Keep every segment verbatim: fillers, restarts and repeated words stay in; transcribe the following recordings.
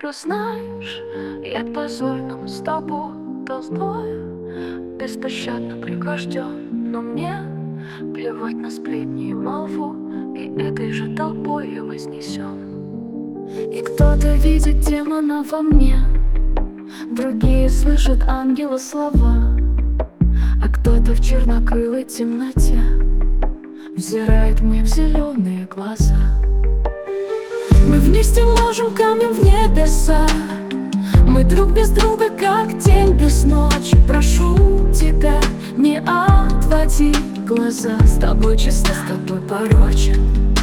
люблю, знаешь, я позорно с тобой толстой, беспощадно пригожден, но мне плевать на сплетни и молву, и этой же толпой я вознесен. И кто-то видит демона во мне, другие слышат ангела слова, а кто-то в чернокрылой темноте взирает мне в зеленые глаза. Мы вместе ложим камень в небеса, мы друг без друга, как день без ночи. Прошу тебя, не отводи глаза, с тобой чисто, с тобой порочен.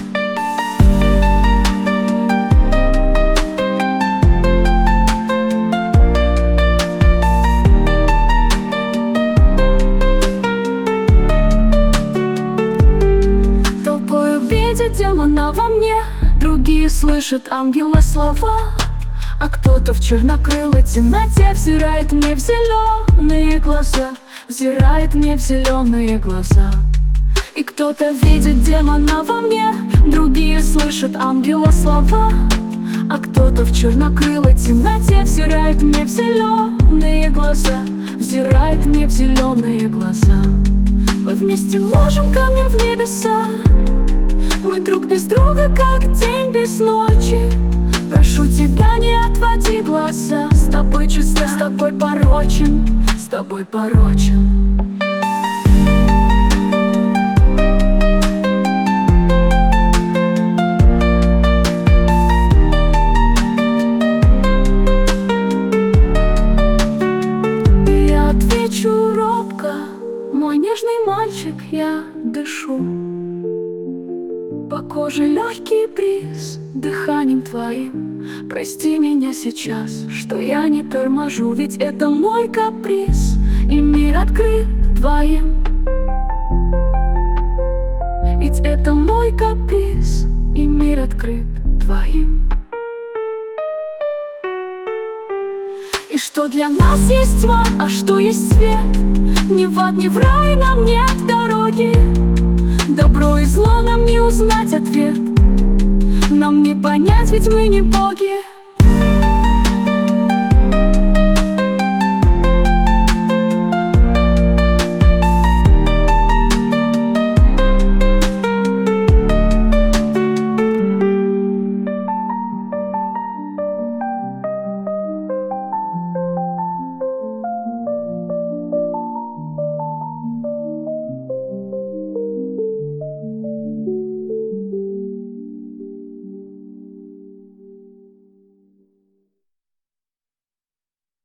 Толпою видят демона во мне, другие слышат ангела слова, а кто-то в чернокрылой темноте взирает мне в зеленые глаза, взирает мне в зеленые глаза. И кто-то видит демона во мне, другие слышат ангела слова, а кто-то в чернокрылой темноте взирает мне в зеленые глаза, взирает мне в зеленые глаза. Мы вместе ложим камни в небеса, мы друг без друга, как день без ночи. Прошу тебя, не отводи глаза, с тобой чисто, с тобой порочен, с тобой порочен. Я отвечу робко, мой нежный мальчик, я дышу. По коже легкий бриз, дыханием твоим. Прости меня сейчас, что я не торможу, ведь это мой каприз, и мир открыт твоим. Ведь это мой каприз, и мир открыт твоим. И что для нас есть тьма, а что есть свет, ни в ад, ни в рай нам нет дороги. Добро и зло нам не узнать ответ, нам не понять, ведь мы не боги.